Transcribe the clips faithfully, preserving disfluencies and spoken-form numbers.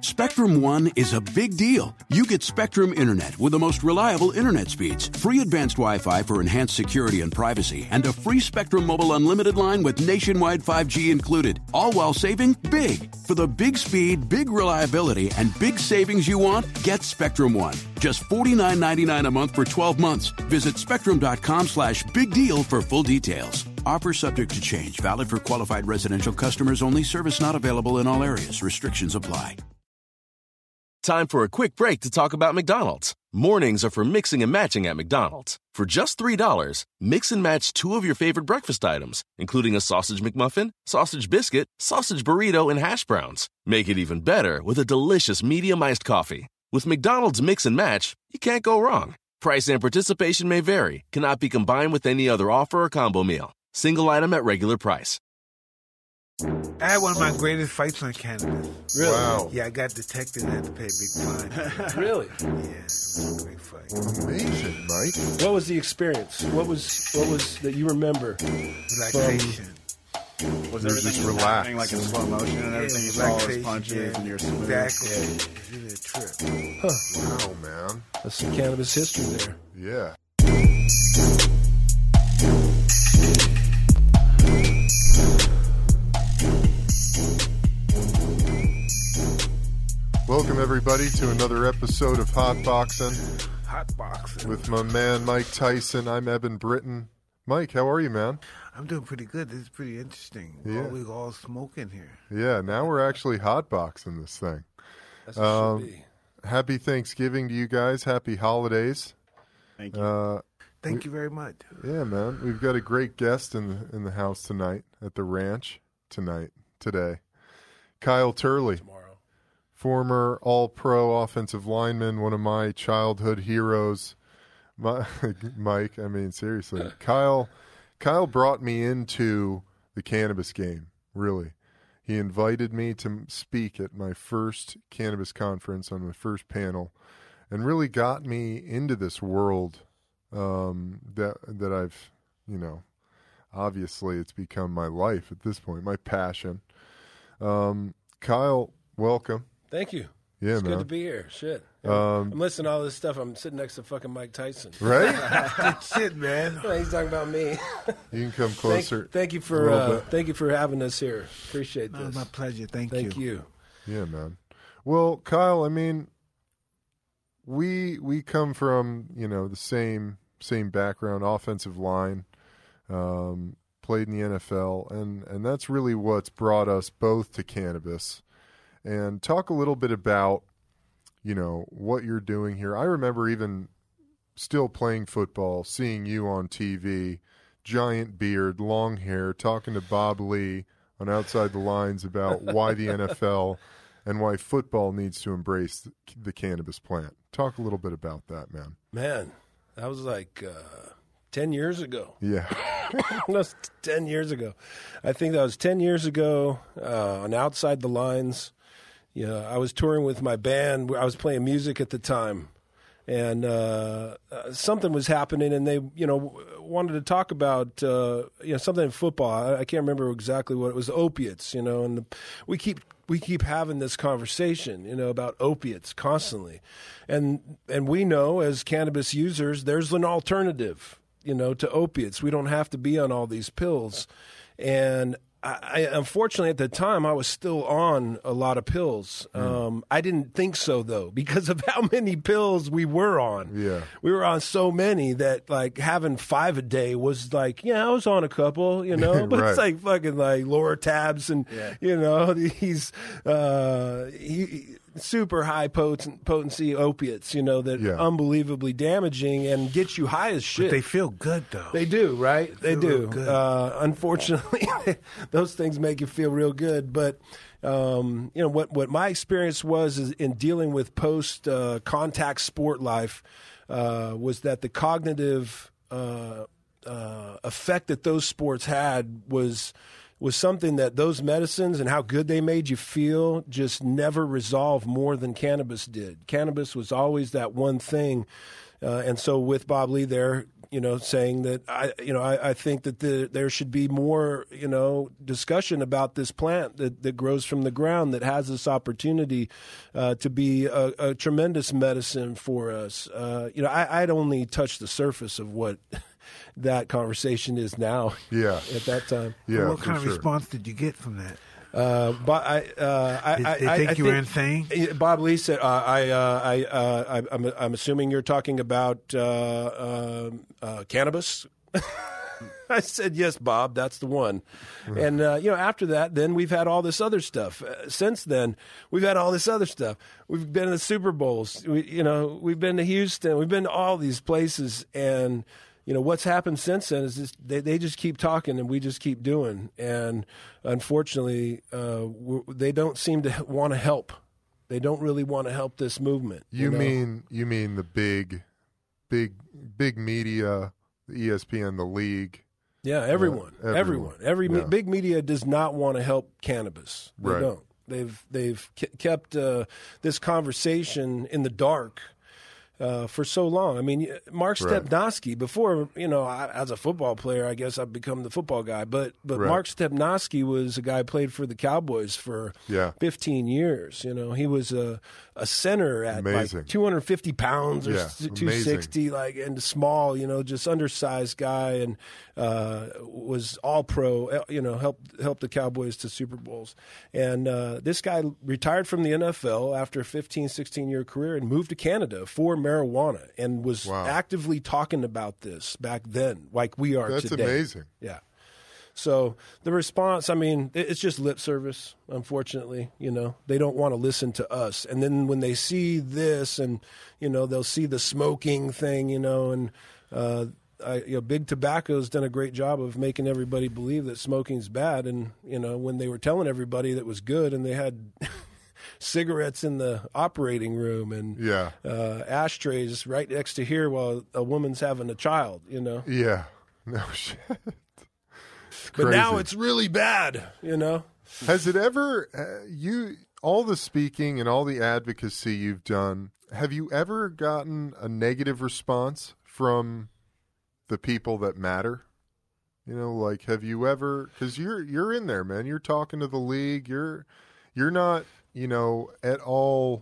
Spectrum One is a big deal. You get Spectrum Internet with the most reliable internet speeds, free advanced Wi-Fi for enhanced security and privacy, and a free Spectrum Mobile Unlimited line with nationwide five G included, all while saving big. For the big speed, big reliability, and big savings you want, get Spectrum One. Just forty-nine ninety-nine a month for twelve months. Visit spectrum.com slash big deal for full details. Offer subject to change. Valid for qualified residential customers only. Service not available in all areas. Restrictions apply. Time for a quick break to talk about McDonald's. Mornings are for mixing and matching at McDonald's. For just three dollars, mix and match two of your favorite breakfast items, including a sausage McMuffin, sausage biscuit, sausage burrito, and hash browns. Make it even better with a delicious medium iced coffee. With McDonald's Mix and Match, you can't go wrong. Price and participation may vary. Cannot be combined with any other offer or combo meal. Single item at regular price. I had one of my greatest fights on cannabis. Really? Wow. Yeah, I got detected and had to pay a big fine. Really? Yeah, it was a great fight. Amazing, Mike. What was the experience? What was what was that you remember? Relaxation. From, was You're everything just just relaxed. happening like in slow motion and everything? Yeah, You saw all his relaxation, punches yeah. and you're smooth. Exactly. Yeah. It's really a trip. Huh. Wow, man. That's some cannabis history there. Yeah. Welcome, everybody, to another episode of Hot Boxing Hot boxing. with my man Mike Tyson. I'm Evan Britton. Mike, how are you, man? I'm doing pretty good. This is pretty interesting. Yeah. All, we all smoking here. Yeah, now we're actually hot boxing this thing. That's what Um, it should be. Happy Thanksgiving to you guys. Happy holidays. Thank you. Uh, Thank you very much. yeah, man. We've got a great guest in the, in the house tonight at the ranch tonight, today. Kyle Turley. Tomorrow. Former all-pro offensive lineman, one of my childhood heroes. My, Mike, I mean, seriously. Kyle Kyle brought me into the cannabis game, really. He invited me to speak at my first cannabis conference on my first panel and really got me into this world um, that that I've, you know, obviously it's become my life at this point, my passion. Um, Kyle, welcome. Thank you. Yeah, it's man. good to be here. Shit. Um, I'm listening to all this stuff. I'm sitting next to fucking Mike Tyson. Right? Shit, man. He's talking about me. You can come Thank, closer. thank you a for little uh, bit. thank you for having us here. Appreciate Oh, this. my pleasure. Thank, Thank you. you. Yeah, man. Well, Kyle, I mean, we we come from, you know, the same same background, offensive line, um, played in the N F L, and and that's really what's brought us both to cannabis. And talk a little bit about, you know, what you're doing here. I remember even still playing football, seeing you on T V, giant beard, long hair, talking to Bob Lee on Outside the Lines about why the N F L and why football needs to embrace the, the cannabis plant. Talk a little bit about that, man. Man, that was like uh, ten years ago. Yeah. That was ten years ago. I think that was ten years ago uh, on Outside the Lines. Yeah, I was touring with my band. I was playing music at the time, and uh, uh, something was happening, and they, you know, wanted to talk about, uh, you know, something in football. I, I can't remember exactly what it was. Opiates, you know, and the, we keep we keep having this conversation, you know, about opiates constantly, and and we know as cannabis users, there's an alternative, you know, to opiates. We don't have to be on all these pills, and I, unfortunately, at the time, I was still on a lot of pills. Mm. Um, I didn't think so, though, because of how many pills we were on. Yeah. We were on so many that, like, having five a day was like, yeah, I was on a couple, you know, but Right. it's like fucking, like, lower tabs and, Yeah. you know, these uh, he, super high potent, potency opiates, you know, that Yeah. are unbelievably damaging and get you high as shit. But they feel good, though. They do, right? They feel do. real good. Uh, unfortunately, those things make you feel real good. But um, you know what? What my experience was is in dealing with post uh, contact sport life uh, was that the cognitive uh, uh, effect that those sports had was was something that those medicines and how good they made you feel just never resolved more than cannabis did. Cannabis was always that one thing. Uh, and so with Bob Lee there, you know, saying that, I, you know, I, I think that the, there should be more, you know, discussion about this plant that, that grows from the ground that has this opportunity uh, to be a, a tremendous medicine for us. Uh, you know, I, I'd only touched the surface of what that conversation is now. Yeah. At that time. Yeah. What kind of sure. response did you get from that? Uh, but I, uh, I, Did I, they I, think I you were insane? Bob Lee said, uh, "I, uh, I, uh, I, I'm, I'm assuming you're talking about uh, uh, uh, cannabis." I said, "Yes, Bob, that's the one." And uh, you know, after that, then we've had all this other stuff. Uh, since then, we've had all this other stuff. We've been to the Super Bowls. We, you know, we've been to Houston. We've been to all these places, and you know what's happened since then is just, they they just keep talking and we just keep doing. And unfortunately, uh, they don't seem to want to help. They don't really want to help this movement. You, you know? mean you mean the big, big, big media, the E S P N, the league. Yeah, everyone, Uh, everyone. everyone, every Yeah. me- big media does not want to help cannabis. They Right. don't. They've they've ke- kept uh, this conversation in the dark uh, for so long. I mean, Mark Right. Stepnoski. Before, you know, I, as a football player, I guess I've become the football guy. But but Right. Mark Stepnoski was a guy who played for the Cowboys for Yeah. fifteen years. You know, he was a a center at Amazing. like two hundred fifty pounds or Yeah, s- two sixty, like, and small, you know, just undersized guy, and uh, was all pro, uh, you know, helped helped the Cowboys to Super Bowls. And uh, this guy retired from the N F L after a fifteen, sixteen year career and moved to Canada for marijuana and was Wow. actively talking about this back then, like we are That's today. amazing. Yeah. So the response, I mean, it- it's just lip service, unfortunately. You know, they don't want to listen to us. And then when they see this and, you know, they'll see the smoking thing, you know, and uh, I, you know, Big Tobacco's done a great job of making everybody believe that smoking's bad. And, you know, when they were telling everybody that was good and they had cigarettes in the operating room and Yeah. uh, ashtrays right next to here while a woman's having a child, you know. Yeah. No shit. But now Crazy. it's really bad, you know. Has it ever uh, you all the speaking and all the advocacy you've done? Have you ever gotten a negative response from the people that matter? You know, like have you ever? Because you're you're in there, man. You're talking to the league. You're you're not, you know, at all,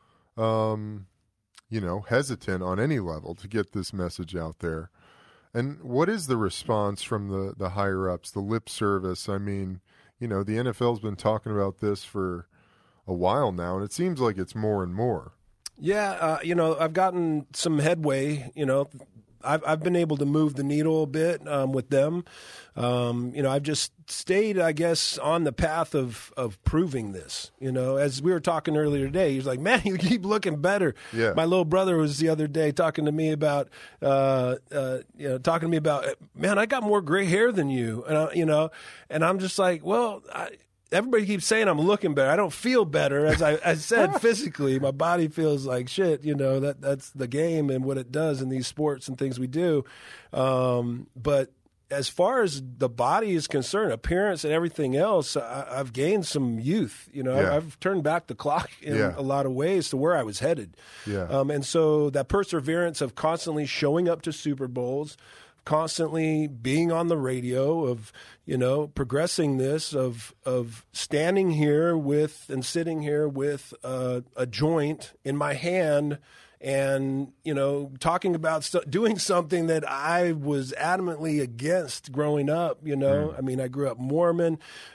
um, you know, hesitant on any level to get this message out there. And what is the response from the, the higher ups, the lip service? I mean, you know, the N F L's been talking about this for a while now, and it seems like it's more and more. Yeah, uh, you know, I've gotten some headway. You know, I've I've been able to move the needle a bit um, with them. Um, you know, I've just stayed, I guess, on the path of of proving this. You know, as we were talking earlier today, he's like, "Man, you keep looking better." Yeah. My little brother was the other day talking to me about, uh, uh, you know, talking to me about, "Man, I got more gray hair than you," and I, you know, and I'm just like, well, I. Everybody keeps saying I'm looking better. I don't feel better, as I, I said physically. My body feels like shit. You know that that's the game and what it does in these sports and things we do. Um, but as far as the body is concerned, appearance and everything else, I, I've gained some youth. You know, Yeah. I've turned back the clock in Yeah. a lot of ways to where I was headed. Yeah. Um, and so that perseverance of constantly showing up to Super Bowls, constantly being on the radio, of, you know, progressing this, of of standing here with and sitting here with uh, a joint in my hand and, you know, talking about st- doing something that I was adamantly against growing up, you know. Mm. I mean, I grew up Mormon.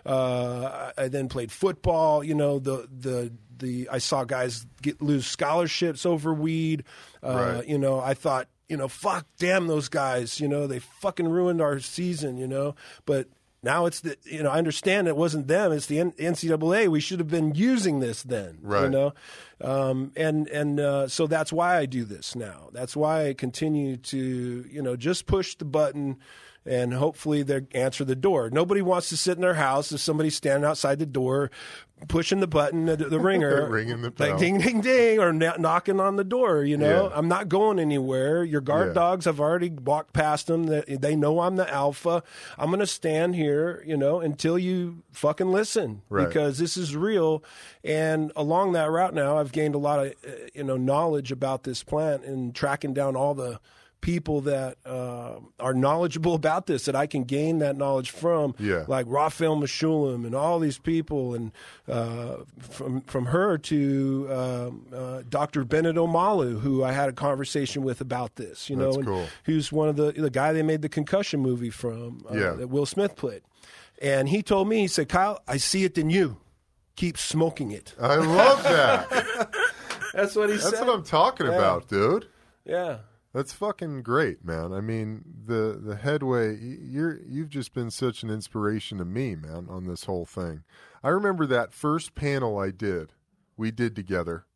Uh, I then played football, you know, the the the I saw guys get lose scholarships over weed. Uh, Right. You know, I thought, you know, fuck, damn those guys, you know, they fucking ruined our season, you know. But now it's the, you know, I understand it wasn't them, it's the N C double A. We should have been using this then, you Right. know. Um, and and uh, so that's why I do this now. That's why I continue to, you know, just push the button and hopefully they answer the door. Nobody wants to sit in their house if somebody's standing outside the door, pushing the button, the, the ringer, Ringing the bell. like ding, ding, ding, or kn- knocking on the door. You know, Yeah. I'm not going anywhere. Your guard Yeah. dogs have already walked past them. They, they know I'm the alpha. I'm going to stand here, you know, until you fucking listen, Right. because this is real. And along that route now, I've gained a lot of, uh, you know, knowledge about this plant and tracking down all the people that uh, are knowledgeable about this, that I can gain that knowledge from, Yeah. like Raphael Meshulam and all these people, and uh, from from her to um, uh, Doctor Bennett Omalu, who I had a conversation with about this, you know, That's and cool. who's one of the the guy they made the Concussion movie from, uh, Yeah. that Will Smith played, and he told me, he said, Kyle, I see it in you. Keep smoking it. I love that. That's what he That's said. what I'm talking Yeah. about, dude. Yeah. That's fucking great, man. I mean, the the headway. y- You're you've just been such an inspiration to me, man, on this whole thing. I remember that first panel I did, we did together,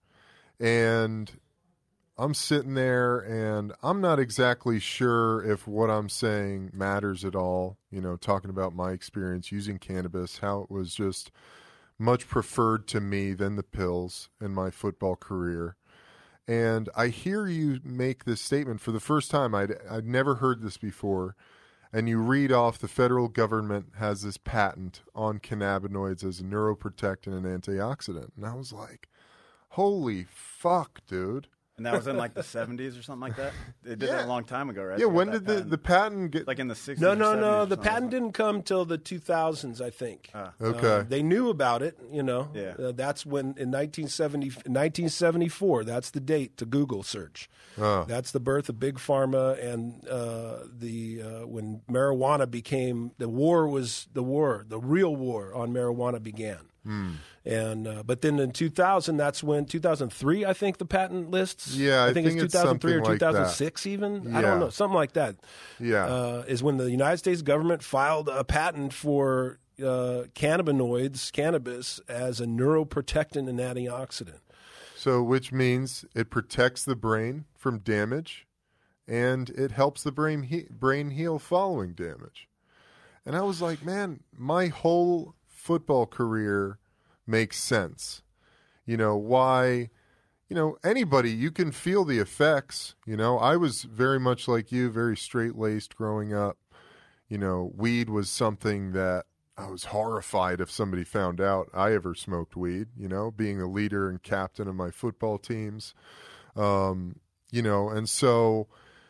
and I'm sitting there, and I'm not exactly sure if what I'm saying matters at all. You know, talking about my experience using cannabis, how it was just much preferred to me than the pills in my football career. And I hear you make this statement for the first time. I'd, I'd never heard this before. And you read off the federal government has this patent on cannabinoids as a neuroprotectant and antioxidant. And I was like, holy fuck, dude. And that was in like the seventies or something like that? They did Yeah. that a long time ago, right? Yeah, They got when that did the, patent. the patent get... Like in the sixties No, or no, no. seventies or The something. patent didn't come till the two thousands, I think. Ah. Okay. Uh, they knew about it, you know. Yeah. Uh, that's when, in nineteen seventy, nineteen seventy-four, that's the date to Google search. Oh. That's the birth of Big Pharma, and uh, the uh, when marijuana became, the war was, the war, the real war on marijuana began. Hmm. And uh, but then in two thousand, that's when two thousand three, I think the patent lists. Yeah, I think, think it's it's two thousand three or something like that. two thousand six even. I Yeah. don't know, something like that. Yeah. uh, is when the United States government filed a patent for uh, cannabinoids, cannabis, as a neuroprotectant and antioxidant. So, which means it protects the brain from damage, and it helps the brain he- brain heal following damage. And I was like, man, my whole football career makes sense. You know, why, you know, anybody, you can feel the effects. You know, I was very much like you, very straight-laced growing up. You know, weed was something that I was horrified if somebody found out I ever smoked weed, you know, being the leader and captain of my football teams. Um, you know, and so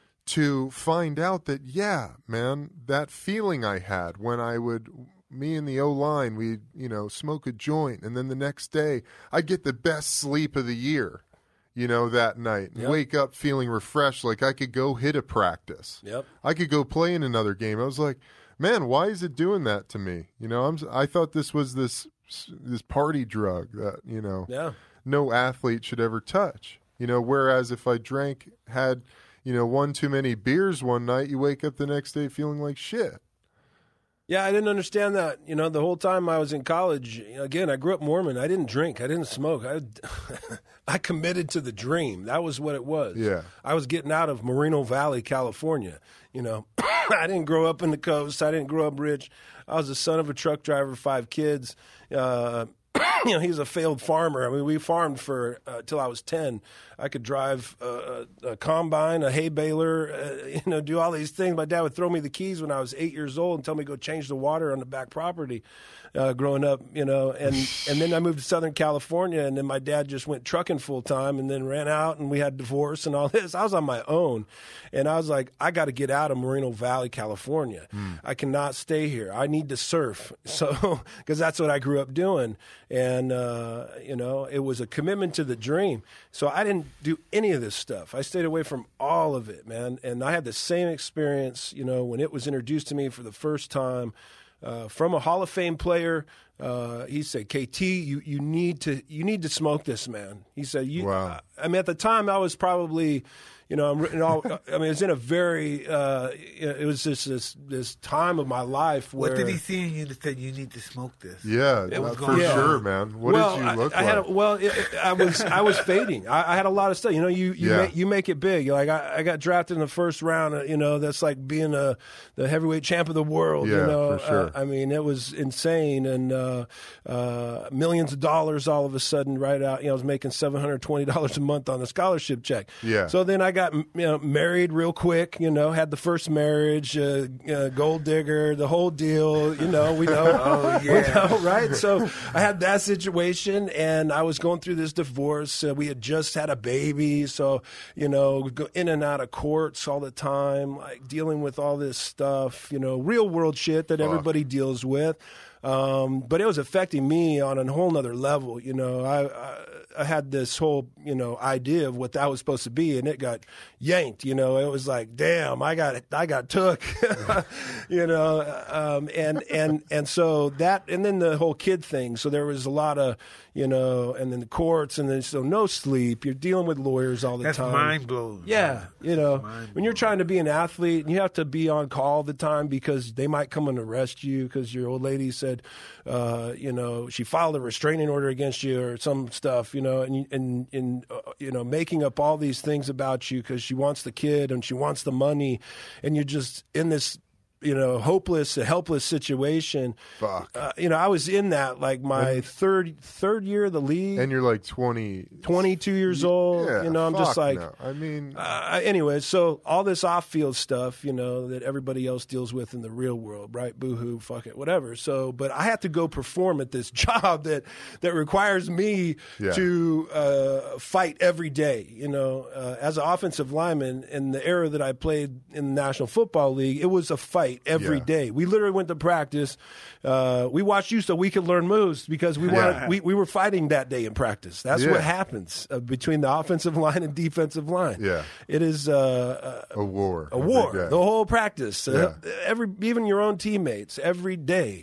to find out that, yeah, man, that feeling I had when I would, me and the O-line, we'd, you know, smoke a joint, and then the next day I'd get the best sleep of the year, you know, that night, and Yep. wake up feeling refreshed, like I could go hit a practice. Yep. I could go play in another game. I was like, man, why is it doing that to me? You know, I'm, I thought this was this this party drug that, you know, Yeah. no athlete should ever touch. You know, whereas if I drank, had, you know, one too many beers one night, you wake up the next day feeling like shit. Yeah, I didn't understand that. You know, the whole time I was in college, again, I grew up Mormon. I didn't drink. I didn't smoke. I I committed to the dream. That was what it was. Yeah. I was getting out of Moreno Valley, California. You know, I didn't grow up in the coast. I didn't grow up rich. I was the son of a truck driver, five kids. Uh, you know, he was a failed farmer. I mean, we farmed for uh, till I was ten. I could drive a, a, a combine, a hay baler, uh, you know, do all these things. My dad would throw me the keys when I was eight years old and tell me to go change the water on the back property. Uh, growing up, you know, and and then I moved to Southern California, and then my dad just went trucking full time, and then ran out, and we had divorce and all this. I was on my own, and I was like, I got to get out of Moreno Valley, California. Mm. I cannot stay here. I need to surf, so because that's what I grew up doing, and uh, you know, it was a commitment to the dream. So I didn't do any of this stuff. I stayed away from all of it, man. And I had the same experience, you know, when it was introduced to me for the first time. Uh, from a Hall of Fame player uh, he said, K T, you, you need to you need to smoke this, man. He said, you, Wow. I, I mean, at the time, I was probably, you know, I'm, you know, I mean, it was in a very, uh, it was just this this time of my life where. What did he see in you that said you need to smoke this? Yeah, It was for going sure, on. man. What well, did you look I, I like? Had a, well, it, it, I was I was fading. I, I had a lot of stuff. You know, you you, Yeah. make, you make it big. Like I, I got drafted in the first round. uh, You know, that's like being a the heavyweight champ of the world. Yeah, you know, for sure. Uh, I mean, it was insane, and uh, uh, millions of dollars all of a sudden right out. You know, I was making seven hundred twenty dollars a month on a scholarship check. Yeah. So then I got you know married real quick. You know, had the first marriage, uh, uh, gold digger, the whole deal. You know, we know. Oh, We yeah. know, right? So I had that situation, and I was going through this divorce. Uh, we had just had a baby, so you know, go in and out of courts all the time, like dealing with all this stuff. You know, real world shit that everybody deals with. Um, but it was affecting me on a whole nother level. You know, I, I I had this whole you know idea of what that was supposed to be, and it got yanked. You know, it was like, damn, I got I got took. you know, um, and and and so that, and then the whole kid thing. So there was a lot of you know, and then the courts, and then so no sleep. You're dealing with lawyers all the That's time. mind blowing. Yeah, you know, mind when you're trying to be an athlete, and you have to be on call all the time because they might come and arrest you because your old lady said, uh, you know, she filed a restraining order against you or some stuff, you know, and and and uh, you know, making up all these things about you because she wants the kid and she wants the money, and you're just in this. You know, hopeless, a helpless situation. Fuck. Uh, you know, I was in that like my third third year of the league. And you're like twenty. twenty-two years old. Yeah, you know, I'm just fuck like, no. I mean, uh, anyway, so all this off-field stuff, you know, that everybody else deals with in the real world, right? Boo-hoo, fuck it, whatever. So, but I have to go perform at this job that that requires me Yeah. to uh, fight every day. You know, uh, as an offensive lineman in the era that I played in the National Football League, it was a fight every Yeah. day. We literally went to practice. Uh, we watched you so we could learn moves because we wanted, Yeah. we we were fighting that day in practice. That's Yeah. what happens uh, between the offensive line and defensive line. Yeah. It is uh, a war. a, a war. Yeah. The whole practice, uh, Yeah. every even your own teammates every day.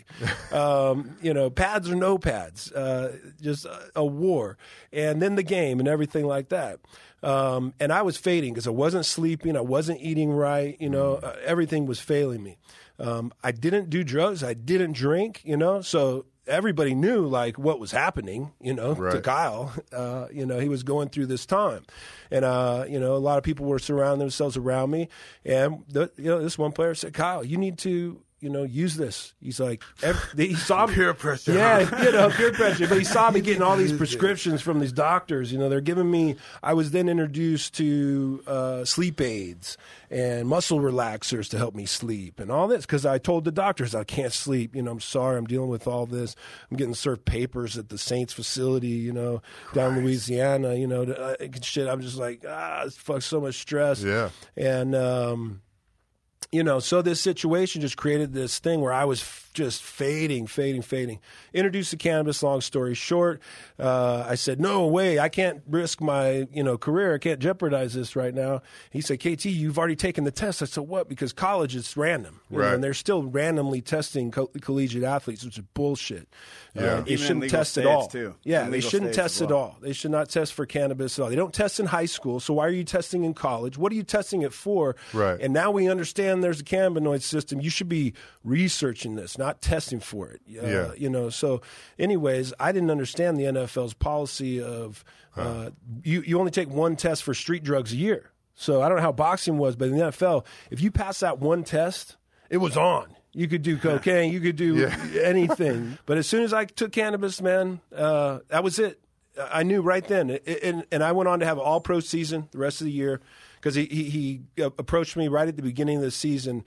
um, you know, pads or no pads, uh, just a, a war, and then the game and everything like that. Um, and I was fading because I wasn't sleeping, I wasn't eating right. You know, uh, everything was failing me. Um, I didn't do drugs, I didn't drink. You know, so everybody knew like what was happening, you know, to Right. Kyle. Uh, you know, he was going through this time. And, uh, you know, a lot of people were surrounding themselves around me. And, the, you know, this one player said, Kyle, you need to, you know, use this. He's like, every, he saw me. Peer pressure. Yeah, you know, peer pressure. But he saw me getting all these prescriptions from these doctors. You know, they're giving me, I was then introduced to uh, sleep aids and muscle relaxers to help me sleep and all this because I told the doctors I can't sleep. You know, I'm sorry, I'm dealing with all this. I'm getting served papers at the Saints facility, you know, down in Louisiana, you know, uh, shit. I'm just like, ah, this fucks so much stress. Yeah. And, um, you know, so this situation just created this thing where I was f- just fading, fading, fading. Introduced to cannabis, long story short. Uh, I said, no way, I can't risk my, you know, career. I can't jeopardize this right now. He said, K T, you've already taken the test. I said, what? Because college is random. you know, Right. and they're still randomly testing co- collegiate athletes, which is bullshit. Yeah. Uh, they Even in shouldn't legal test at states, all. too. Yeah, In they legal shouldn't states test as at well. all. They should not test for cannabis at all. They don't test in high school, so why are you testing in college? What are you testing it for? Right. And now we understand there's a cannabinoid system. You should be researching this, not testing for it. Uh, Yeah. You know, so anyways, I didn't understand the N F L's policy of uh, you, you only take one test for street drugs a year. So I don't know how boxing was, but in the N F L, if you pass that one test, it was on. You could do cocaine, you could do Yeah. anything. But as soon as I took cannabis, man, uh, that was it. I knew right then. It, it, and, and I went on to have an all-pro season the rest of the year because he, he, he approached me right at the beginning of the season.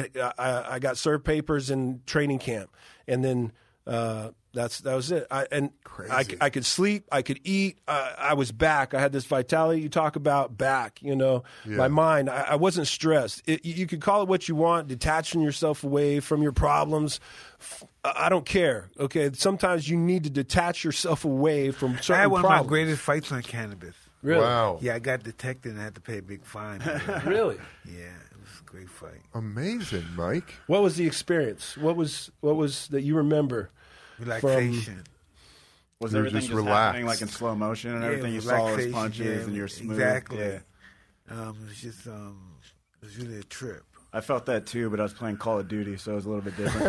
I, I got served papers in training camp. And then uh, that's that was it. I, and I, I could sleep. I could eat. I, I was back. I had this vitality you talk about back, you know. Yeah. My mind, I, I wasn't stressed. It, you could call it what you want, detaching yourself away from your problems. I don't care. Okay, sometimes you need to detach yourself away from certain I had one problems. of my greatest fights on cannabis. Really? Wow. Yeah, I got detected and I had to pay a big fine. Really? Yeah, it was a great fight. Amazing, Mike. What was the experience? What was what was that you remember? Relaxation. Was You were everything just just, happening like relaxed. in slow motion and Yeah, everything? You saw all his relaxation, punches yeah, and you're smooth. Exactly. Yeah. Um, it was just um, it was really a trip. I felt that too, but I was playing Call of Duty, so it was a little bit different.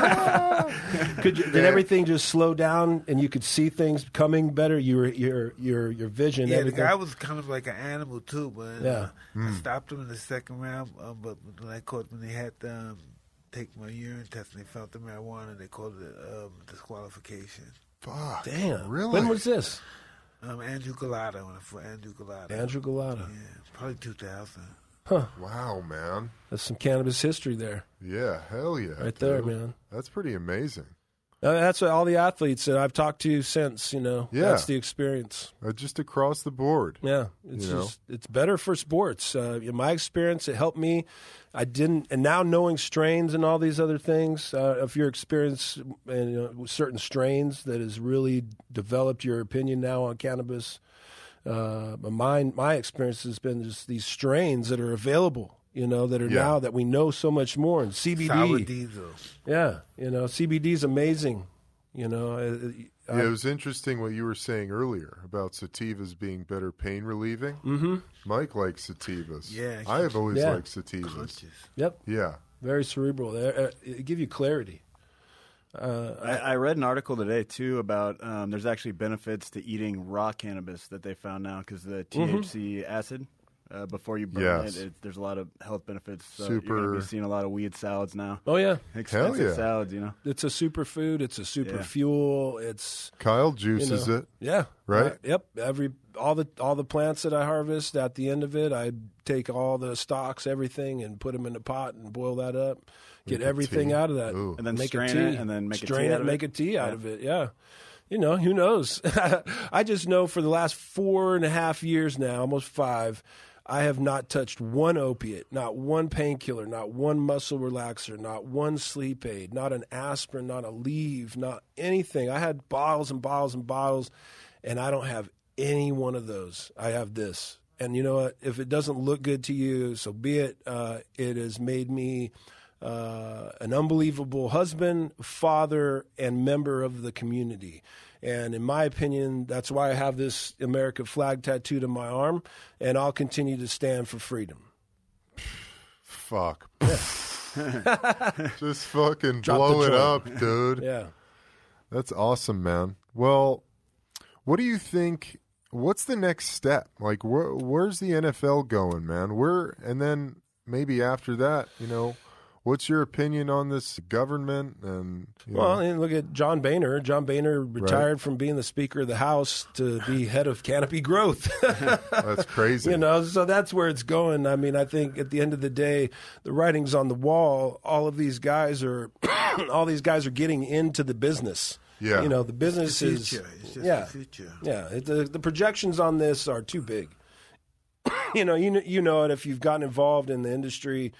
Could you, did everything just slow down and you could see things coming better? Your your your your vision. Yeah, the everything? guy was kind of like an animal too, but Yeah. uh, I stopped him in the second round. Um, but when I caught when they had to um, take my urine test and they found the marijuana, they called it um, disqualification. Fuck. Damn. Really? When was this? Um, Andrew Galata, when I fought Andrew Galata. Andrew Galata. Yeah, probably two thousand. Wow, man. That's some cannabis history there, Yeah, hell yeah. right there, dude. man. That's pretty amazing. Uh, that's what all the athletes that I've talked to since, you know, Yeah. that's the experience. Uh, just across the board. Yeah, it's You know? just it's better for sports. Uh, in my experience, it helped me. I didn't, and now knowing strains and all these other things, uh, if your experience and you know, with certain strains that has really developed your opinion now on cannabis. Uh, but mine, my experience has been just these strains that are available. You know, that are Yeah. now that we know so much more. And C B D, Sour diesel. yeah, you know, C B D is amazing. You know, uh, Yeah, it was interesting what you were saying earlier about sativas being better pain relieving. mm-hmm. Mike likes sativas. Yeah, I have always Yeah. liked sativas. Punches. Yep, Yeah. very cerebral. They uh, it give you clarity. Uh, I, I read an article today too about um, there's actually benefits to eating raw cannabis that they found now because the T H C acid uh, before you burn Yes. it, it, there's a lot of health benefits. So Super- You're going to be seeing a lot of weed salads now, oh yeah, expensive yeah. salads. You know, it's a superfood. It's a super Yeah. fuel. It's Kyle you juices know, it. Yeah. Right? Uh, yep. Every all the all the plants that I harvest, at the end of it, I take all the stalks, everything, and put them in a pot and boil that up. Get Make a everything tea. out of that, Ooh. And then make strain a tea, it, and then make a strain tea it, out of make it. a tea out Yeah. of it. Yeah. You know, who knows? I just know for the last four and a half years now, almost five, I have not touched one opiate, not one painkiller, not one muscle relaxer, not one sleep aid, not an aspirin, not a leave, not anything. I had bottles and bottles and bottles, and I don't have any one of those. I have this. And you know what? If it doesn't look good to you, so be it. Uh, it has made me uh, an unbelievable husband, father, and member of the community. And in my opinion, that's why I have this American flag tattooed on my arm, and I'll continue to stand for freedom. Fuck. Just fucking Drop blow the it joint. up, dude. Yeah. That's awesome, man. Well, what do you think? What's the next step? Like, where, where's the N F L going, man? Where, and then maybe after that, you know, what's your opinion on this government? And you Well, know, and look at John Boehner. John Boehner retired from being the Speaker of the House to be head of Canopy Growth. that's crazy. You know, so that's where it's going. I mean, I think at the end of the day, the writing's on the wall. All of these guys are, all these guys are getting into the business. Yeah. You know, the business The is, future. It's just yeah, the future. yeah. It, the, the projections on this are too big. you know, you know, you know it if you've gotten involved in the industry.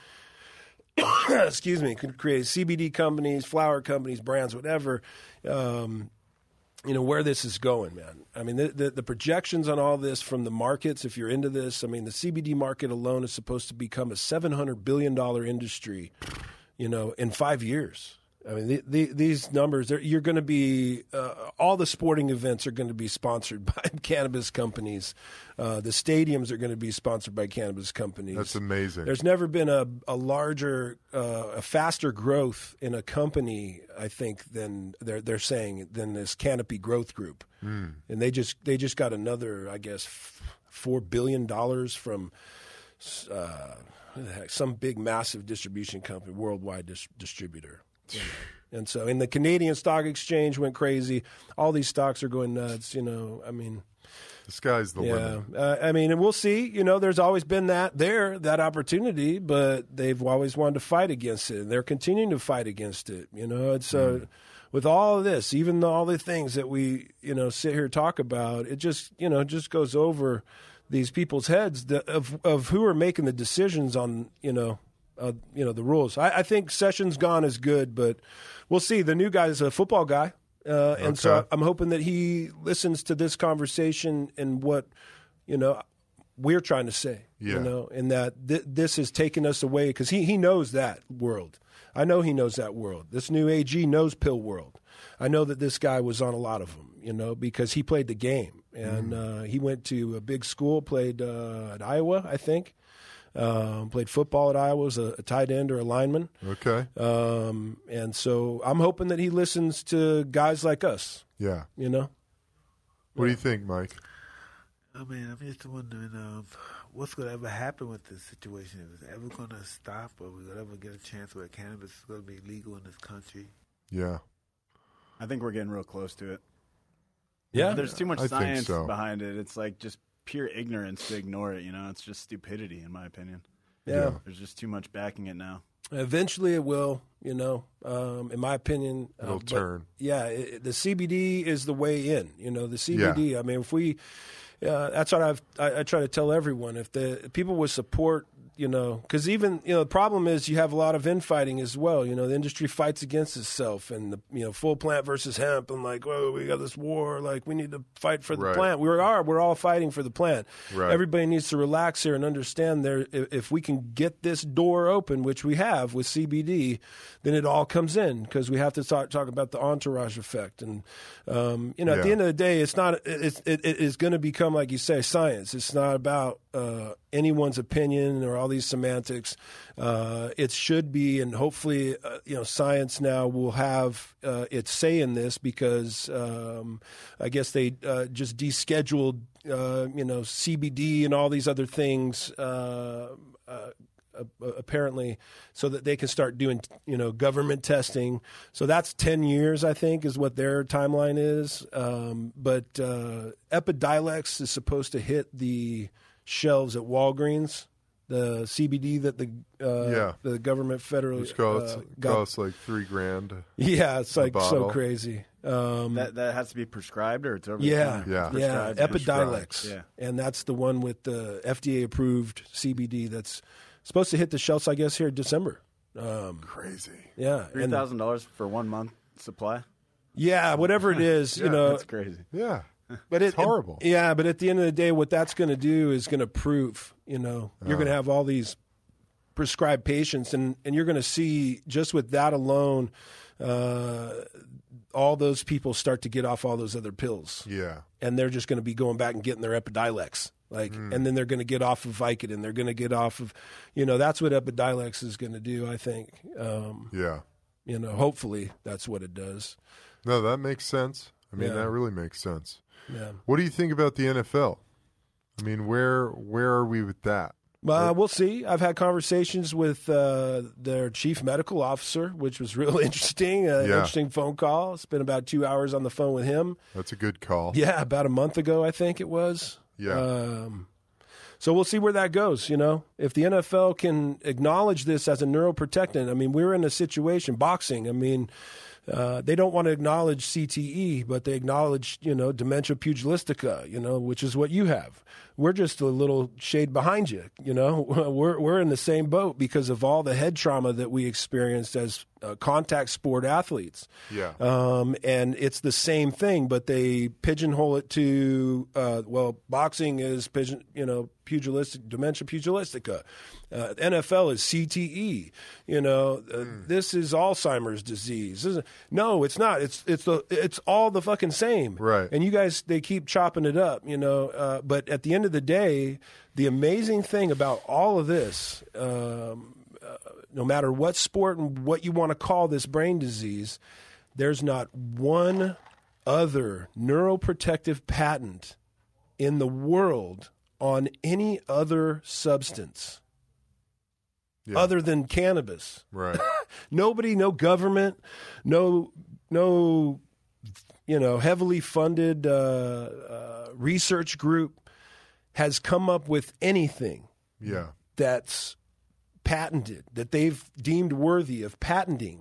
Excuse me, could create C B D companies, flower companies, brands, whatever. Um, you know where this is going, man. I mean, the, the the projections on all this from the markets. If you're into this, I mean, the C B D market alone is supposed to become a seven hundred billion dollar industry. You know, in five years. I mean, the, the, these numbers, you're going to be, uh, all the sporting events are going to be sponsored by cannabis companies. Uh, the stadiums are going to be sponsored by cannabis companies. That's amazing. There's never been a, a larger, uh, a faster growth in a company, I think, than they're, they're saying, than this Canopy Growth Group. Mm. And they just, they just got another, I guess, four billion dollars from uh, what the heck, some big, massive distribution company, worldwide dis- distributor. You know. And so, and the Canadian Stock Exchange went crazy. All these stocks are going nuts. You know, I mean, the sky's the yeah. limit. Uh, I mean, and we'll see. You know, there's always been that there, that opportunity, but they've always wanted to fight against it, and they're continuing to fight against it. You know, and so. Mm. With all of this, even all the things that we, you know, sit here and talk about, it just, you know, just goes over these people's heads that, of of who are making the decisions on, you know, uh, you know, the rules. I, I think Sessions gone is good, but we'll see. The new guy is a football guy, uh, and okay. so I'm hoping that he listens to this conversation and what, you know, we're trying to say, yeah. you know, and that th- this has taken us away because he, he knows that world. I know he knows that world. This new A G knows pill world. I know that this guy was on a lot of them, you know, because he played the game. And uh, he went to a big school, played uh, at Iowa, I think. Um, played football at Iowa, was a, a tight end or a lineman. Okay. Um, and so I'm hoping that he listens to guys like us. Yeah. You know? What do you think, Mike? I mean, I'm just wondering um, what's going to ever happen with this situation. Is it ever going to stop, or we going to ever get a chance where cannabis is going to be legal in this country? Yeah. I think we're getting real close to it. Yeah. There's too much I think science so. behind it. It's like just pure ignorance to ignore it, you know? It's just stupidity, in my opinion. Yeah. There's just too much backing it now. Eventually it will, you know, um, in my opinion. It'll uh, but, turn. Yeah, it, the C B D is the way in, you know, the C B D. Yeah. I mean, if we, uh, that's what I've, I, I try to tell everyone. If the people would support, you know, because even, you know, the problem is you have a lot of infighting as well. You know, the industry fights against itself, and, the, you know, full plant versus hemp, and like, oh, we got this war, like we need to fight for the Right. plant. We are, we're all fighting for the plant. Right. Everybody needs to relax here and understand there, if, if we can get this door open, which we have with C B D, then it all comes in, because we have to talk, talk about the entourage effect. And, um, you know, at the Yeah. end of the day, it's not, it's, it, it is going to become, like you say, science. It's not about uh, anyone's opinion or all these semantics. Uh, it should be, and hopefully, uh, you know, science now will have uh, its say in this, because um, I guess they uh, just descheduled, uh, you know, C B D and all these other things. Uh, uh, Uh, apparently, so that they can start doing, you know, government testing. So that's ten years, I think, is what their timeline is. Um, but uh, Epidiolex is supposed to hit the shelves at Walgreens. The C B D that the uh, Yeah. the government federally Which costs, uh, got. costs like three grand. Yeah, it's like so bottle. crazy. Um, That that has to be prescribed, or it's over yeah, the counter? Yeah. It's yeah, prescribed. Epidiolex, Yeah. and that's the one with the F D A approved C B D that's supposed to hit the shelves, I guess, here in December. Um, Crazy. yeah, Three and thousand dollars for one month supply. yeah, whatever it is, you know. That's crazy. Yeah. But it, It's horrible. it- yeah, but at the end of the day, what that's going to do is going to prove, you know, you're going to have all these prescribed patients, and, and you're going to see just with that alone, uh, all those people start to get off all those other pills, Yeah. and they're just going to be going back and getting their Epidiolex, like, and then they're going to get off of Vicodin. They're going to get off of, you know, that's what Epidiolex is going to do. I think, um, Yeah. you know, hopefully that's what it does. No, that makes sense. I mean, Yeah. that really makes sense. Yeah. What do you think about the N F L? I mean, where where are we with that? Uh, we'll see. I've had conversations with uh, their chief medical officer, which was real interesting. Uh, Yeah. Interesting phone call. Spent about two hours on the phone with him. That's a good call. Yeah, about a month ago, I think it was. Yeah. Um, so we'll see where that goes. You know, if the N F L can acknowledge this as a neuroprotectant. I mean, we're in a situation. Boxing. I mean. Uh, they don't want to acknowledge C T E, but they acknowledge, you know, dementia pugilistica, you know, which is what you have. We're just a little shade behind you, you know. We're we're in the same boat because of all the head trauma that we experienced as uh, contact sport athletes. Yeah. Um, and it's the same thing, but they pigeonhole it to, uh, well, boxing is pigeon, you know, pugilistic, dementia pugilistica. Uh, N F L is C T E. You know, uh, Hmm. this is Alzheimer's disease. This is, no, it's not. It's it's the it's all the fucking same. Right. And you guys, they keep chopping it up. You know, uh, but at the end of the day, the amazing thing about all of this, um, uh, no matter what sport and what you want to call this brain disease, there's not one other neuroprotective patent in the world on any other substance Yeah. other than cannabis. Right. Nobody, no government, no, no, you know, heavily funded uh, uh, research group has come up with anything Yeah. that's patented, that they've deemed worthy of patenting,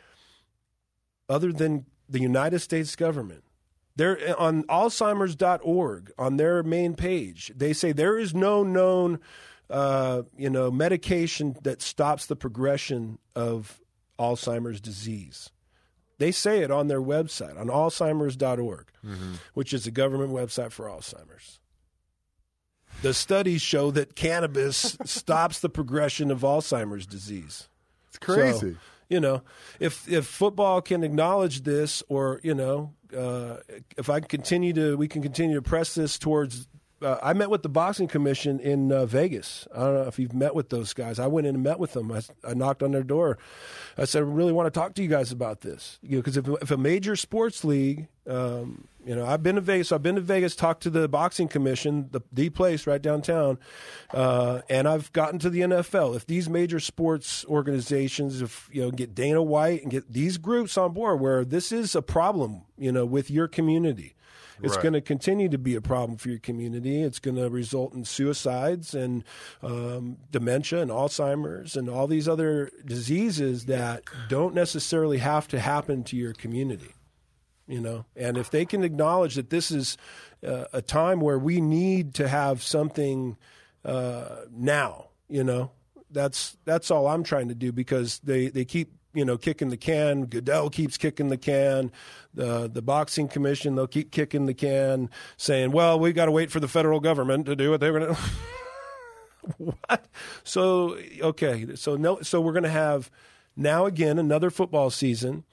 other than the United States government. They're on Alzheimer's dot org, on their main page, they say there is no known, uh, you know, medication that stops the progression of Alzheimer's disease. They say it on their website, on Alzheimer's dot org, which is a government website for Alzheimer's. The studies show that cannabis stops the progression of Alzheimer's disease. It's crazy. So, You know, if if football can acknowledge this, or you know, uh, if I can continue to, we can continue to press this towards. Uh, I met with the boxing commission in uh, Vegas. I don't know if you've met with those guys. I went in and met with them. I, I knocked on their door. I said, I really want to talk to you guys about this. You know, because if, if a major sports league, um, you know, I've been to Vegas. So I've been to Vegas, talked to the boxing commission, the, the place right downtown, uh, and I've gotten to the N F L. If these major sports organizations, if you know, get Dana White and get these groups on board, where this is a problem, you know, with your community. It's right. going to continue to be a problem for your community. It's going to result in suicides and um, dementia and Alzheimer's and all these other diseases that don't necessarily have to happen to your community. You know, and if they can acknowledge that this is uh, a time where we need to have something uh, now, you know, that's that's all I'm trying to do, because they, they keep. You know, kicking the can. Goodell keeps kicking the can. The the boxing commission, they'll keep kicking the can, saying, "Well, we got to wait for the federal government to do what they're going to." What? So okay, so no, so we're going to have now again another football season.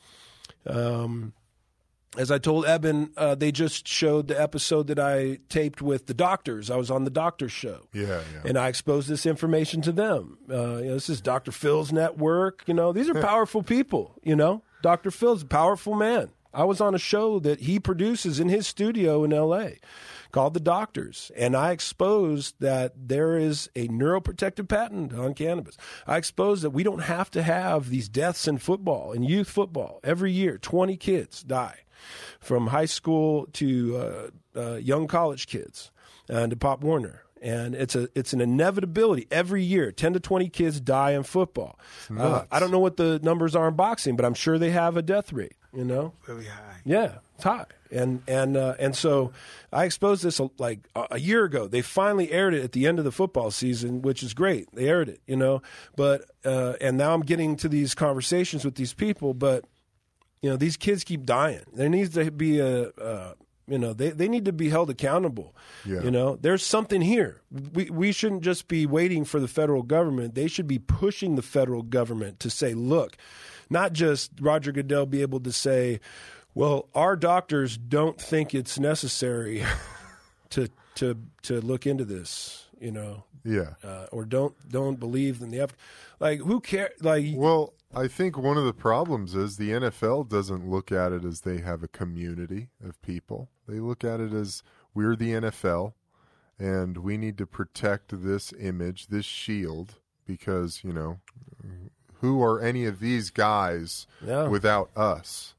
Um, as I told Eben, uh, they just showed the episode that I taped with the doctors. I was on the doctor's show. Yeah, yeah. And I exposed this information to them. Uh, you know, this is Doctor Phil's network. You know, these are powerful people, you know. Doctor Phil's a powerful man. I was on a show that he produces in his studio in L A called The Doctors, and I exposed that there is a neuroprotective patent on cannabis. I exposed that we don't have to have these deaths in football, in youth football. Every year, twenty kids die, from high school to uh, uh, young college kids, and to Pop Warner. And it's a it's an inevitability every year. ten to twenty kids die in football. Uh, I don't know what the numbers are in boxing, but I'm sure they have a death rate. You know, very high. Yeah, it's high. And and uh, and so I exposed this like a, a year ago. They finally aired it at the end of the football season, which is great. They aired it, you know. But uh, and now I'm getting to these conversations with these people, but you know, these kids keep dying. There needs to be a, uh, you know, they, they need to be held accountable. Yeah. You know, there's something here. We we shouldn't just be waiting for the federal government. They should be pushing the federal government to say, look, not just Roger Goodell be able to say, well, our doctors don't think it's necessary to to to look into this, you know. Yeah. Uh, or don't don't believe in the effort. Like, who cares? Like, well, I think one of the problems is the N F L doesn't look at it as they have a community of people. They look at it as we're the N F L, and we need to protect this image, this shield, because, you know, who are any of these guys yeah. without us?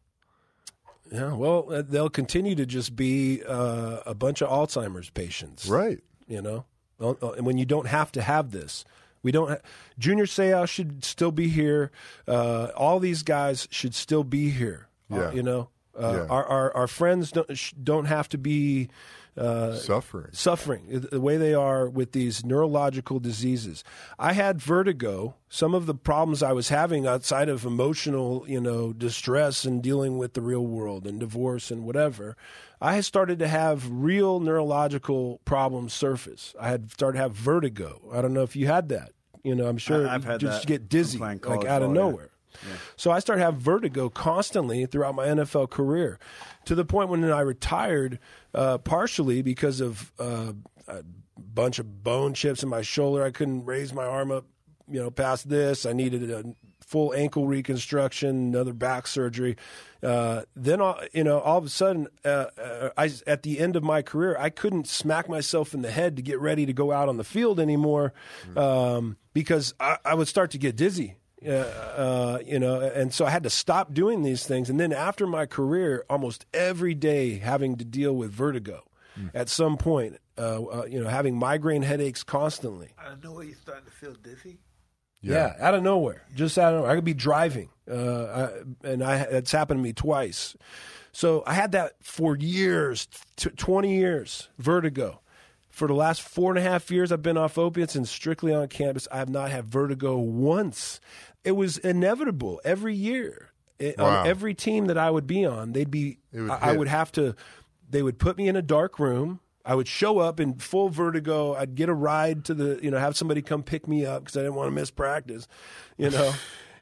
Yeah, well, they'll continue to just be uh, a bunch of Alzheimer's patients. Right. You know, and when you don't have to have this. We don't. Ha- Junior Seau should still be here. Uh, all these guys should still be here. Yeah. Uh, you know, uh, yeah. our, our our friends don't sh- don't have to be uh, suffering. Suffering the way they are with these neurological diseases. I had vertigo. Some of the problems I was having outside of emotional, you know, distress and dealing with the real world and divorce and whatever, I had started to have real neurological problems surface. I had started to have vertigo. I don't know if you had that. You know, I'm sure I've had just that get dizzy like out of nowhere. Yeah. Yeah. So I started to have vertigo constantly throughout my N F L career, to the point when I retired, uh, partially because of uh, a bunch of bone chips in my shoulder. I couldn't raise my arm up, you know, past this. I needed a full ankle reconstruction, another back surgery. Uh, then, all, you know, all of a sudden, uh, uh, I, at the end of my career, I couldn't smack myself in the head to get ready to go out on the field anymore, um, because I, I would start to get dizzy. Uh, uh, you know, and so I had to stop doing these things. And then after my career, almost every day having to deal with vertigo mm. at some point, uh, uh, you know, having migraine headaches constantly. I don't know where you're starting to feel dizzy. Yeah. yeah, out of nowhere, just out of nowhere. I could be driving, uh, I, and I it's happened to me twice. So I had that for years, t- twenty years, vertigo. For the last four and a half years, I've been off opiates and strictly on cannabis. I have not had vertigo once. It was inevitable every year. It, wow. On every team that I would be on, they'd be. Would I, I would have to. They would put me in a dark room. I would show up in full vertigo. I'd get a ride to the, you know, have somebody come pick me up because I didn't want to miss practice, you know.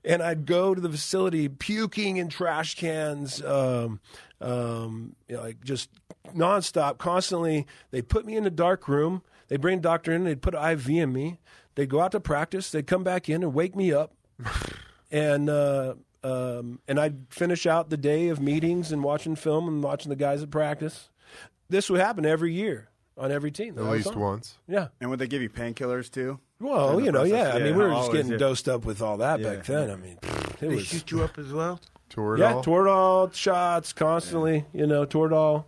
and I'd go to the facility puking in trash cans, um, um, you know, like just nonstop, constantly. They'd put me in a dark room. They'd bring a doctor in. They'd put an I V in me. They'd go out to practice. They'd come back in and wake me up, and uh, um, and I'd finish out the day of meetings and watching film and watching the guys at practice. This would happen every year on every team. At least once. Yeah. And would they give you painkillers too? Well, you know, process? yeah. I Yeah, mean, we were just always, getting yeah. dosed up with all that Yeah. back then. I mean, it They was shoot you up as well? Toradol? yeah, Toradol shots constantly. You know, Toradol,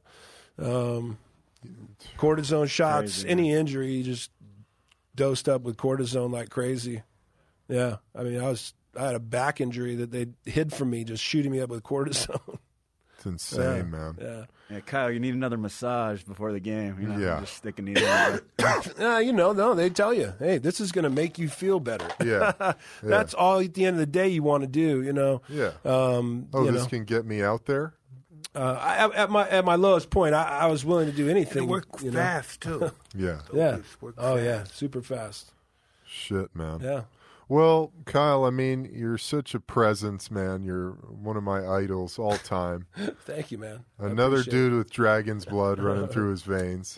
um, cortisone shots. Crazy, any injury, you just dosed up with cortisone like crazy. Yeah, I mean, I was I had a back injury that they hid from me, just shooting me up with cortisone. It's insane, yeah, man. Yeah. Yeah, Kyle, you need another massage before the game. You know, Yeah. just stick a needle in there. Uh, you know, no, they tell you, hey, this is going to make you feel better. Yeah. That's all at the end of the day you want to do, you know. Yeah. Um, Oh, you this know. can get me out there? Uh, I, at my at my lowest point, I, I was willing to do And anything. it work you know? fast, too. Yeah. Yeah. Opiates work Oh fast. yeah, super fast. Shit, man. Yeah. Well, Kyle, I mean, you're such a presence, man. You're one of my idols all time. Thank you, man. I Another appreciate dude with dragon's blood running through his veins.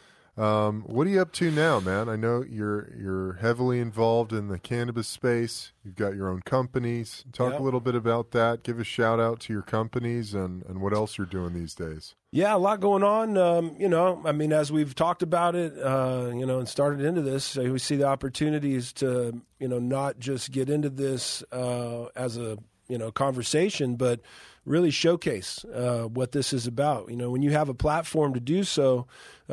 Um, what are you up to now, man? I know you're you're heavily involved in the cannabis space. You've got your own companies. Talk Yep. a little bit about that. Give a shout out to your companies and, and what else you're doing these days. Yeah, a lot going on. Um, you know, I mean, as we've talked about it, uh, you know, and started into this, uh, we see the opportunities to, you know, not just get into this uh, as a, you know, conversation, but really showcase uh, what this is about. You know, when you have a platform to do so,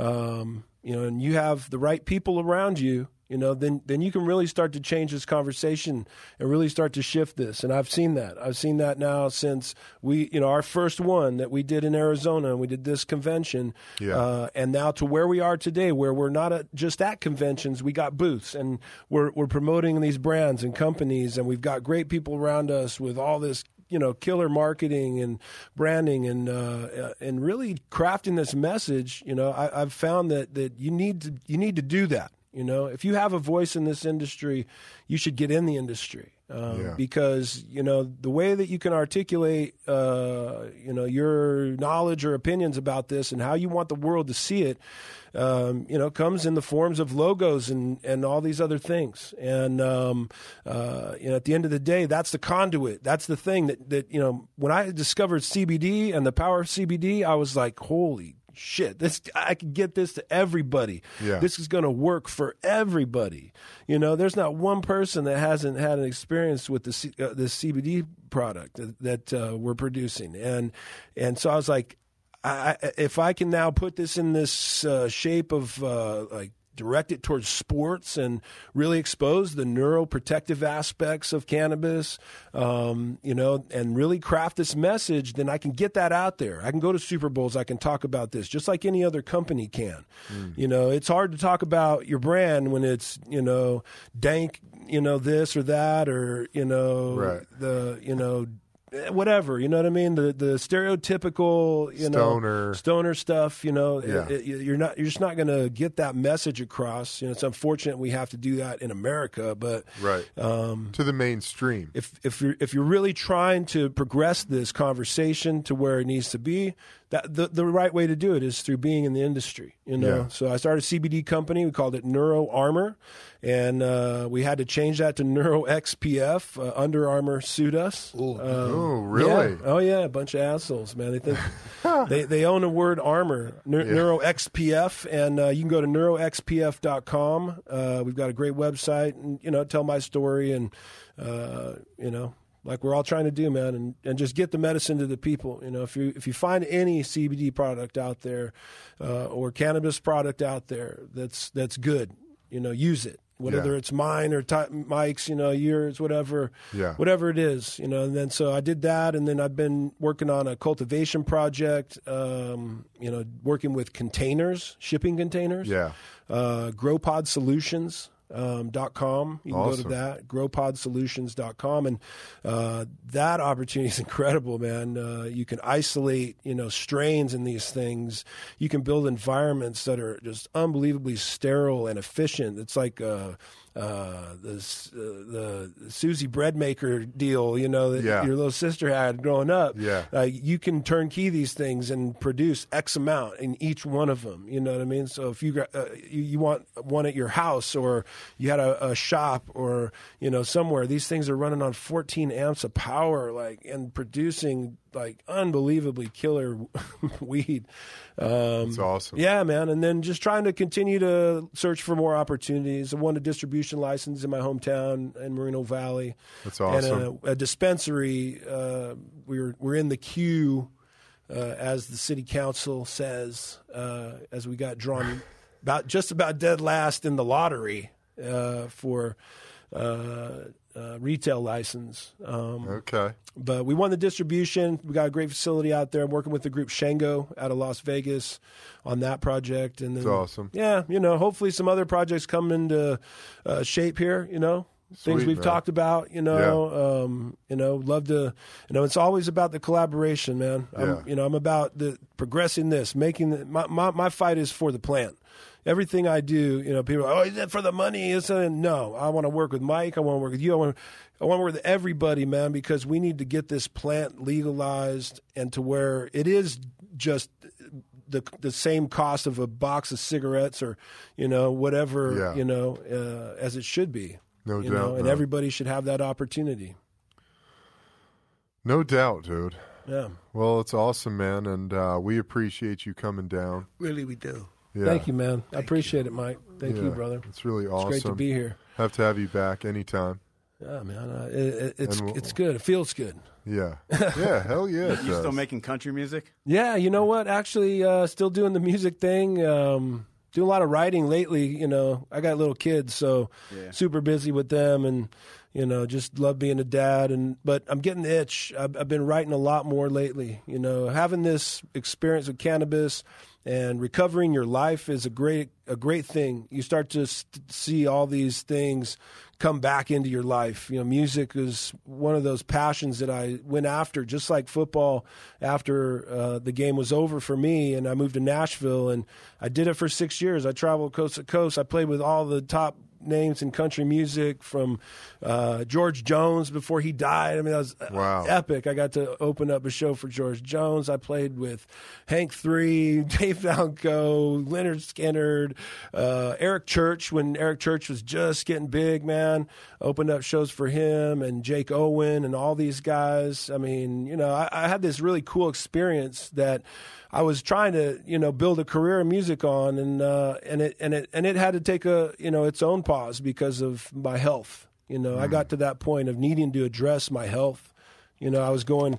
um, you know, and you have the right people around you, you know, then then you can really start to change this conversation and really start to shift this. And I've seen that. I've seen that now since we, you know, our first one that we did in Arizona, and we did this convention, Yeah. uh, and now to where we are today, where we're not at, just at conventions, we got booths, and we're we're promoting these brands and companies, and we've got great people around us with all this, you know, killer marketing and branding and uh, and really crafting this message. You know, I, I've found that that you need to you need to do that. You know, if you have a voice in this industry, you should get in the industry um, Yeah. because, you know, the way that you can articulate, uh, you know, your knowledge or opinions about this and how you want the world to see it, um, you know, comes in the forms of logos and, and all these other things. And, um, uh, you know, at the end of the day, that's the conduit. That's the thing that, that, you know, when I discovered C B D and the power of C B D, I was like, holy shit, this I could get this to everybody. Yeah. This is going to work for everybody. You know, there's not one person that hasn't had an experience with the C, uh, this C B D product that, that uh, we're producing, and and so I was like, I, I- if I can now put this in this uh, shape of uh, like direct it towards sports and really expose the neuroprotective aspects of cannabis, um, you know, and really craft this message, then I can get that out there. I can go to Super Bowls. I can talk about this just like any other company can. Mm. You know, it's hard to talk about your brand when it's, you know, dank, you know, this or that, or, you know, Right. the, you know, whatever, you know what I mean? The the stereotypical, you Stoner. know, stoner stuff, you know, Yeah. it- it- you're not, you're just not going to get that message across. You know, it's unfortunate we have to do that in America, but Right. um, To the mainstream. if if you're if you're really trying to progress this conversation to where it needs to be, that the the right way to do it is through being in the industry. You know, Yeah. so I started a C B D company. We called it Neuro Armor, and uh, we had to change that to Neuro X P F. Uh, Under Armour sued us. Um, Oh, really? yeah. Oh yeah, a bunch of assholes, man. They think they they own the word armor, Neu- Yeah. Neuro X P F, and uh, you can go to neuro x p f dot com. Uh, we've got a great website, and you know, tell my story, and uh, you know, like we're all trying to do, man, and, and just get the medicine to the people. You know, if you if you find any C B D product out there uh, or cannabis product out there that's that's good, you know, use it. Whether Yeah. it's mine or Ty- Mike's, you know, yours, whatever, Yeah. whatever it is, you know. And then so I did that, and then I've been working on a cultivation project, um, you know, working with containers, shipping containers. Yeah. Uh, GrowPod Solutions. Um, dot com. You can go Awesome. to that, grow pod solutions dot com. And uh, that opportunity is incredible, man. Uh, you can isolate, you know, strains in these things. You can build environments that are just unbelievably sterile and efficient. It's like a, uh, the uh, the Susie bread maker deal, you know, that Yeah. your little sister had growing up. Yeah. Uh, you can turnkey these things and produce X amount in each one of them. You know what I mean? So if you got, uh, you, you want one at your house, or you had a, a shop, or you know somewhere, these things are running on fourteen amps of power, like, and producing like unbelievably killer weed. Um, That's awesome. Yeah, man. And then just trying to continue to search for more opportunities. I won a distribution license in my hometown in Moreno Valley. That's awesome. And a, a dispensary. Uh, we're we're in the queue, uh, as the city council says, uh, as we got drawn about just about dead last in the lottery uh, for uh, uh, retail license. Um, Okay. But we won the distribution. We got a great facility out there. I'm working with the group Shango out of Las Vegas on that project. And then, That's awesome. Yeah, you know, hopefully some other projects come into uh, shape here, you know. Things Sweet, we've man. talked about, you know, um, you know, love to, you know, it's always about the collaboration, man. I'm, Yeah. You know, I'm about the progressing this, making the, my, my, my fight is for the plant. Everything I do, you know, people are, oh, is that for the money? Is it? No, I want to work with Mike. I want to work with you. I want to, I want to work with everybody, man, because we need to get this plant legalized and to where it is just the the same cost of a box of cigarettes or, you know, whatever, Yeah. you know, uh, as it should be. No you doubt, know, and man. everybody should have that opportunity. No doubt, dude. Yeah. Well, it's awesome, man, and uh, we appreciate you coming down. Really, we do. Yeah. Thank you, man. I appreciate it, Mike. Thank Yeah. you, brother. It's really It's awesome. great to be here. Have to have you back anytime. Yeah, man. Uh, it, it, it's And we'll- it's good. It feels good. Yeah. Yeah, hell yeah. It You still does. making country music? Yeah, you know what? Actually, uh, still doing the music thing. Um, doing a lot of writing lately. You know, I got little kids, so Yeah. super busy with them, and you know, just love being a dad. And but I'm getting the itch. I've, I've been writing a lot more lately. You know, having this experience with cannabis and recovering your life is a great a great thing. You start to st- see all these things come back into your life. You know, music is one of those passions that I went after, just like football after uh, the game was over for me, and I moved to Nashville, and I did it for six years. I traveled coast to coast. I played with all the top names in country music, from uh, George Jones before he died. I mean, that was Wow. epic. I got to open up a show for George Jones. I played with Hank Three, Dave Valco, Leonard Skinner, uh, Eric Church when Eric Church was just getting big, man. Opened up shows for him and Jake Owen and all these guys. I mean, you know, I, I had this really cool experience that I was trying to, you know, build a career in music on, and uh, and it and it and it had to take a, you know, its own pause because of my health. You know, I got to that point of needing to address my health. You know, I was going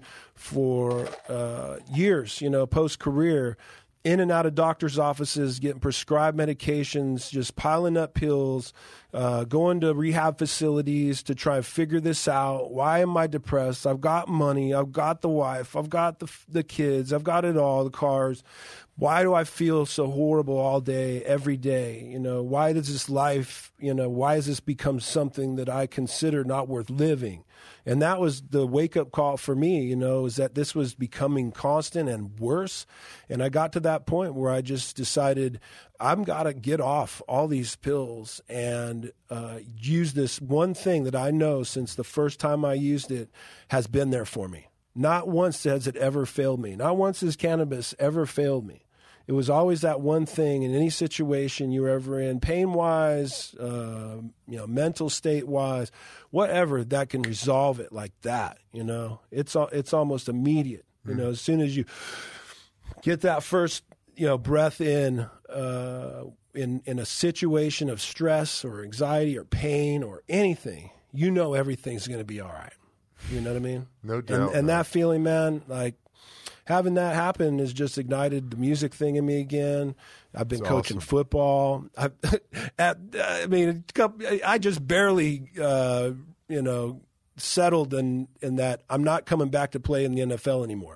for uh, years, you know, post career, in and out of doctors' offices, getting prescribed medications, just piling up pills, uh, going to rehab facilities to try and figure this out. Why am I depressed? I've got money. I've got the wife. I've got the the kids. I've got it all, the cars. Why do I feel so horrible all day, every day? You know, why does this life, you know, why has this become something that I consider not worth living? And that was the wake-up call for me, you know, is that this was becoming constant and worse. And I got to that point where I just decided I've got to get off all these pills and uh, use this one thing that I know since the first time I used it has been there for me. Not once has it ever failed me. Not once has cannabis ever failed me. It was always that one thing in any situation you were ever in, pain-wise, uh, you know, mental state-wise, whatever, that can resolve it like that. You know, it's it's almost immediate. You know, as soon as you get that first, you know, breath in, uh, in in a situation of stress or anxiety or pain or anything, you know everything's going to be all right. You know what I mean? No And, doubt. and man. that feeling, man, like having that happen has just ignited the music thing in me again. I've been It's coaching awesome. football. I, at, I mean, a couple, I just barely, uh, you know, settled in, in that I'm not coming back to play in the N F L anymore.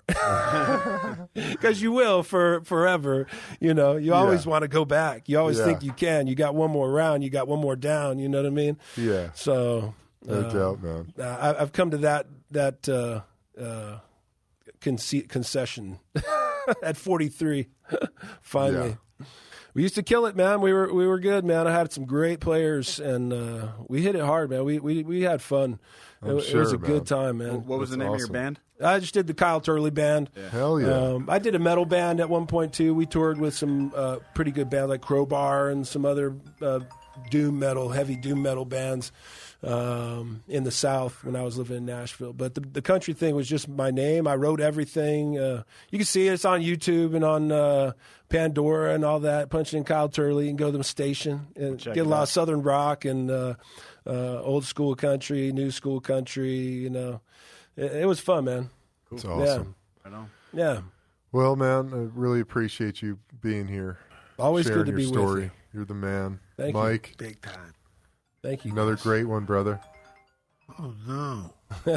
Because you will for forever. You know, you always Yeah. want to go back. You always Yeah. think you can. You got one more round. You got one more down. You know what I mean? Yeah. So No uh, doubt, man. uh, I, I've come to that that uh, uh, conce- concession at forty-three. Finally, we used to kill it, man. We were we were good, man. I had some great players, and uh, we hit it hard, man. We we we had fun. It, sure, it was a man. good time, man. What was That's the name awesome. of your band? I just did the Kyle Turley band. Yeah. Hell yeah. Um, I did a metal band at one point too. We toured with some uh, pretty good bands like Crowbar and some other uh, doom metal, heavy doom metal bands um, in the South when I was living in Nashville. But the, the country thing was just my name. I wrote everything. Uh, you can see it. It's on YouTube and on uh, Pandora and all that. Punch in Kyle Turley and go to the station and Check get a it lot out. of Southern rock and uh, uh, old school country, new school country. You know, it, it was fun, man. It's awesome. I know. Yeah, yeah. Well, man, I really appreciate you being here. Always sharing good to your be story. with you. You're the man. Thank you. Mike, Big time. Thank you. another great one, brother. Oh, no.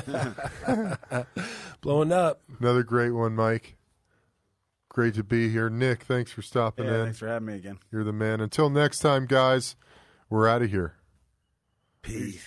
Blowing up. Another great one, Mike. Great to be here. Nick, thanks for stopping Yeah, in. thanks for having me again. You're the man. Until next time, guys, we're out of here. Peace.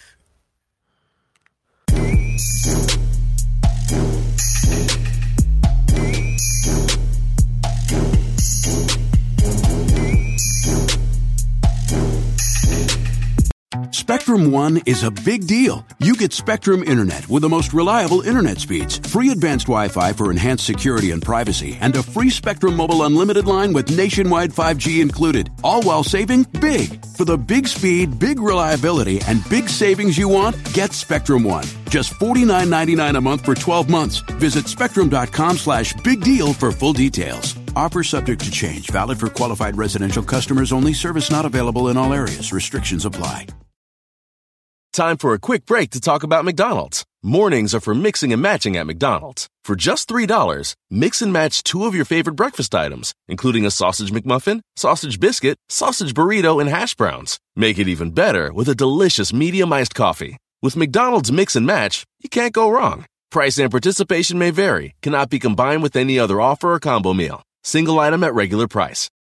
Spectrum One is a big deal. You get Spectrum Internet with the most reliable internet speeds, free advanced Wi-Fi for enhanced security and privacy, and a free Spectrum Mobile Unlimited line with nationwide five G included, all while saving big. For the big speed, big reliability, and big savings you want, get Spectrum One. Just forty-nine ninety-nine a month for twelve months. Visit spectrum.com slash big deal for full details. Offer subject to change. Valid for qualified residential customers only. Service not available in all areas. Restrictions apply. Time for a quick break to talk about McDonald's. Mornings are for mixing and matching at McDonald's. For just three dollars, mix and match two of your favorite breakfast items, including a sausage McMuffin, sausage biscuit, sausage burrito, and hash browns. Make it even better with a delicious medium iced coffee. With McDonald's Mix and Match, you can't go wrong. Price and participation may vary, cannot be combined with any other offer or combo meal. Single item at regular price.